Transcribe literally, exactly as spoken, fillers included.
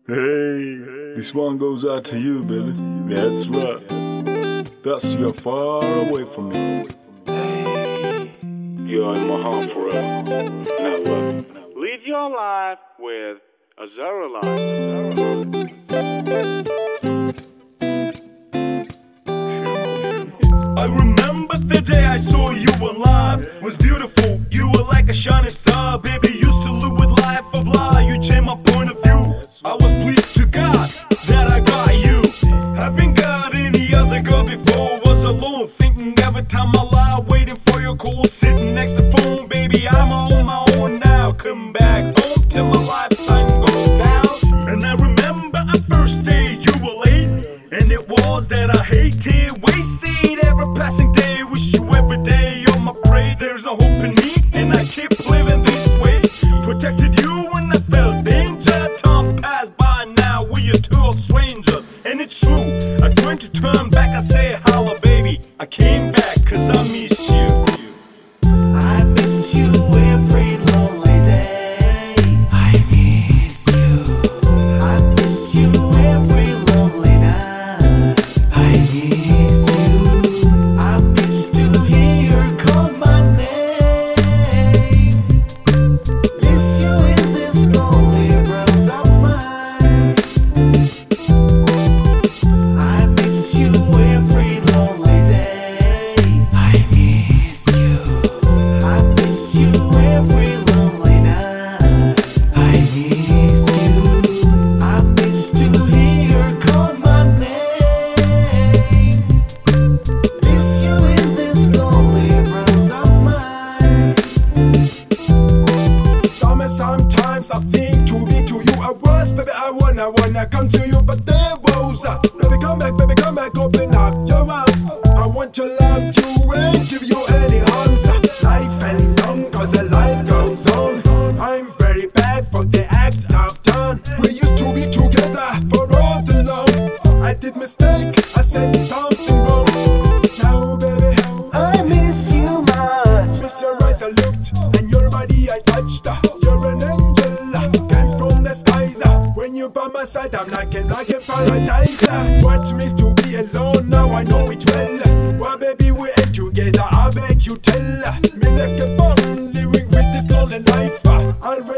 Hey, this one goes out to you, baby. That's right. Thus you're far away from me. You're in my heart forever. And I love you. Live your life with Azara Life. I remember the day I saw you alive. It was beautiful, you were like a shining star. Baby, used to live with life of lie. You changed my point of view. I was pleased to God that I got you. Haven't got any other girl before. Was alone, thinking every time I lie, waiting for your call, sitting next to the phone. Baby, I'm on my own now. Come back home till my lifetime goes down. And I remember our first day you were late, and it was that I hated. Wasted every passing day. Wish you every day you're my prey. There's no hope in me, and I keep living this way. Protected you when I felt danger. Time passed by, now we are two strangers. And it's true, I tried to turn back. I say holla baby, I came back cause I miss you. I miss you every lonely day. I miss you. I miss you every lonely night. I miss you. I miss to hear you call my name. Miss you in this lonely world of mine. I miss you every lonely day. I miss you. I miss you every lonely night. I miss you. I miss to hear you call my name. Miss you in this lonely world of mine. Some, sometimes I think to be to you I was, baby I wanna, wanna come to you, but there was uh, baby come back, baby come back, open up your arms. I want to love you and give you any harms. Life ain't long cause the life goes on. I'm very bad for the act I've done. We used to be together for all the long. I did mistake, I said something wrong. Now baby, I miss you much. miss your eyes I looked, and your body I touched. You're an angel, came from the skies. When you're by my side, I'm like in like a paradise. What means to be alone, now I know it well. Well baby, we ain't together, I beg you tell me like a bomb, living with this lonely life. I'll